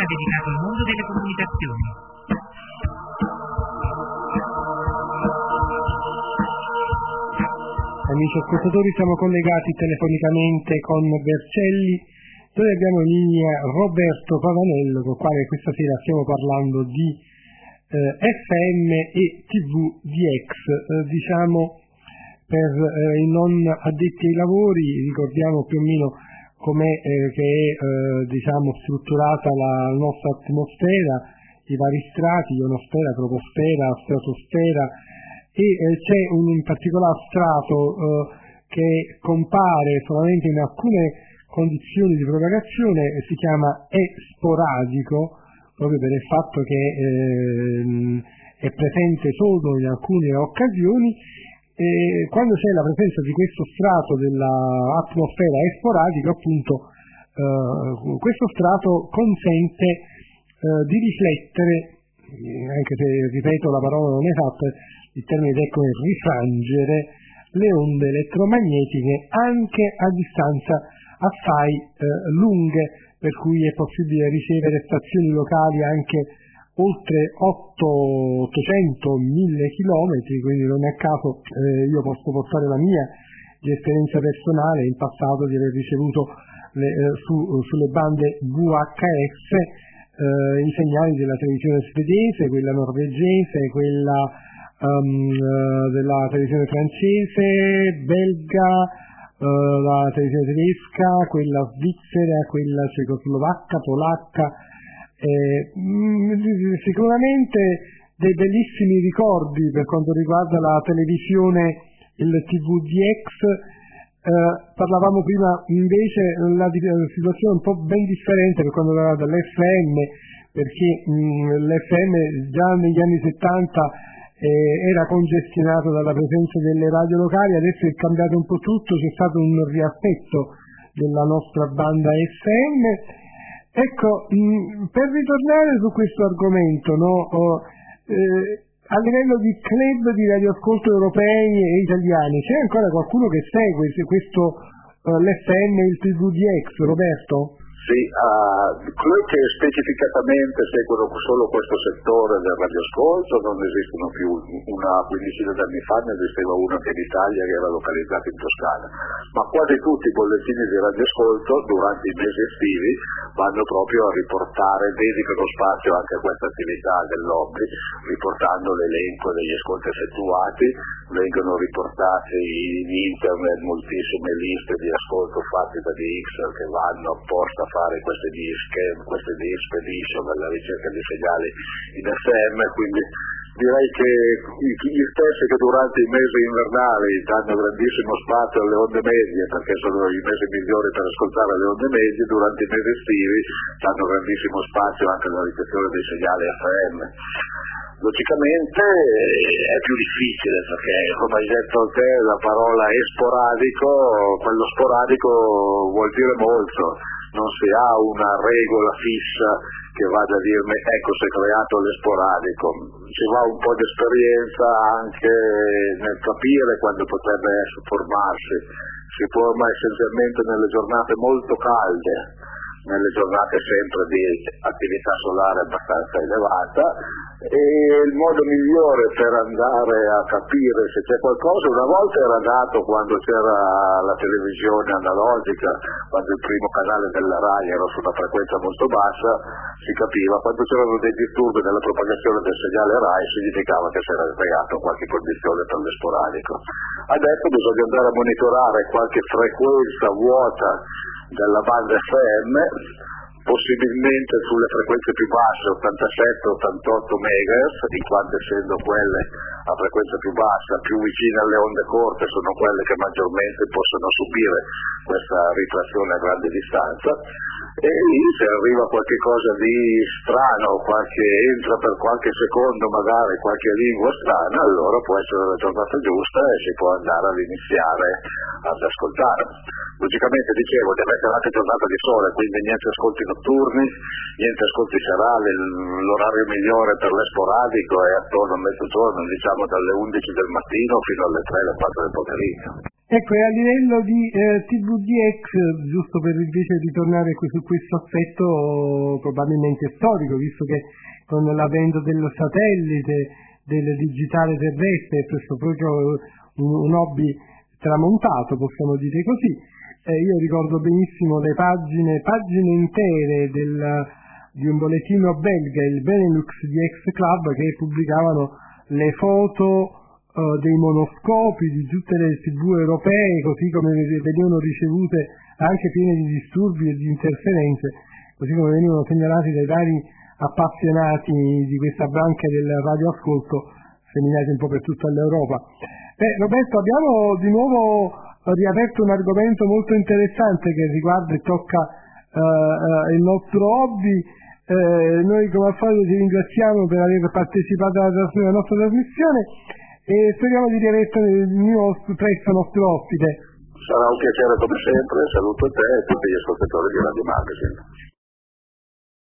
dedicato al mondo delle comunicazioni. Amici ascoltatori, siamo collegati telefonicamente con Vercelli, dove abbiamo in linea Roberto Pavanello, con il quale questa sera stiamo parlando di FM e TV DX. Diciamo, per i non addetti ai lavori, ricordiamo più o meno com'è che è strutturata la nostra atmosfera, i vari strati, ionosfera, troposfera, stratosfera, e c'è in particolare strato che compare solamente in alcune condizioni di propagazione e si chiama E-sporadico, proprio per il fatto che è presente solo in alcune occasioni. E quando c'è la presenza di questo strato dell'atmosfera E-sporadico, appunto, questo strato consente di riflettere, anche se ripeto la parola non esatta, il termine tecnico è rifrangere le onde elettromagnetiche anche a distanza assai lunghe, per cui è possibile ricevere stazioni locali anche oltre 800-1000 chilometri, quindi non è a caso io posso portare la mia di esperienza personale in passato di aver ricevuto sulle bande VHF i segnali della televisione svedese, quella norvegese, quella della televisione francese, belga, la televisione tedesca, quella svizzera, quella cecoslovacca, polacca. Sicuramente dei bellissimi ricordi per quanto riguarda la televisione, il TVDX. Parlavamo prima invece la situazione un po' ben differente per quanto riguarda l'FM, perché l'FM già negli anni 70 era congestionato dalla presenza delle radio locali, adesso è cambiato un po' tutto, c'è stato un riaspetto della nostra banda FM. Ecco, per ritornare su questo argomento, a livello di club di radioascolto europei e italiani, c'è ancora qualcuno che segue questo l'FM e il TVDX, Roberto? Sì, club che specificatamente seguono solo questo settore del radioascolto non esistono più. Una quindicina d'anni fa ne esisteva uno anche in Italia che era localizzato in Toscana, ma quasi tutti i bollettini di radioascolto durante i mesi estivi vanno proprio a riportare, dedicano spazio anche a questa attività dell'hobby, riportando l'elenco degli ascolti effettuati. Vengono riportate in internet moltissime liste di ascolto fatti da DXer che vanno apposta a fare queste di expedition alla ricerca di segnali in FM, quindi direi che gli stessi che durante i mesi invernali danno grandissimo spazio alle onde medie, perché sono i mesi migliori per ascoltare le onde medie, durante i mesi estivi danno grandissimo spazio anche alla ricezione dei segnali FM. Logicamente è più difficile perché, come hai detto te, la parola è sporadico, quello sporadico vuol dire molto, non si ha una regola fissa che vada a dirmi ecco si è creato l'esporadico, ci va un po' di esperienza anche nel capire quando potrebbe formarsi. Si forma essenzialmente nelle giornate molto calde, nelle giornate sempre di attività solare abbastanza elevata, e il modo migliore per andare a capire se c'è qualcosa, una volta era dato quando c'era la televisione analogica, quando il primo canale della RAI era su una frequenza molto bassa, si capiva, quando c'erano dei disturbi nella propagazione del segnale RAI significava che si era creato qualche condizione per l'esporadico. Adesso bisogna andare a monitorare qualche frequenza vuota della banda FM, possibilmente sulle frequenze più basse, 87-88 MHz, in quanto essendo quelle a frequenza più bassa, più vicine alle onde corte, sono quelle che maggiormente possono subire questa rifrazione a grande distanza, e lì se arriva qualche cosa di strano, entra per qualche secondo magari qualche lingua strana, allora può essere la giornata giusta e si può andare ad iniziare ad ascoltare. Logicamente dicevo, deve essere anche giornata di sole, quindi niente ascolti notturni, niente ascolti serali, l'orario migliore per l'esporadico è attorno a mezzogiorno, diciamo dalle 11 del mattino fino alle 3 alle 4 del pomeriggio. Ecco, e a livello di TVDX, giusto per invece ritornare su questo aspetto probabilmente storico, visto che con l'avvento del satellite, del digitale terrestre, è questo proprio un hobby tramontato, possiamo dire così. Io ricordo benissimo le pagine intere di un bollettino belga, il Benelux DX Club, che pubblicavano le foto dei monoscopi di tutte le TV europee, così come venivano ricevute, anche piene di disturbi e di interferenze, così come venivano segnalati dai vari appassionati di questa branca del radioascolto, seminati un po' per tutta l'Europa. Roberto, abbiamo di nuovo riaperto un argomento molto interessante che riguarda e tocca il nostro hobby. Noi come al solito ti ringraziamo per aver partecipato alla nostra trasmissione e speriamo di riavere presto il nostro ospite. Sarà un piacere come sempre, saluto te e tutti gli ascoltatori di Radio Magazine.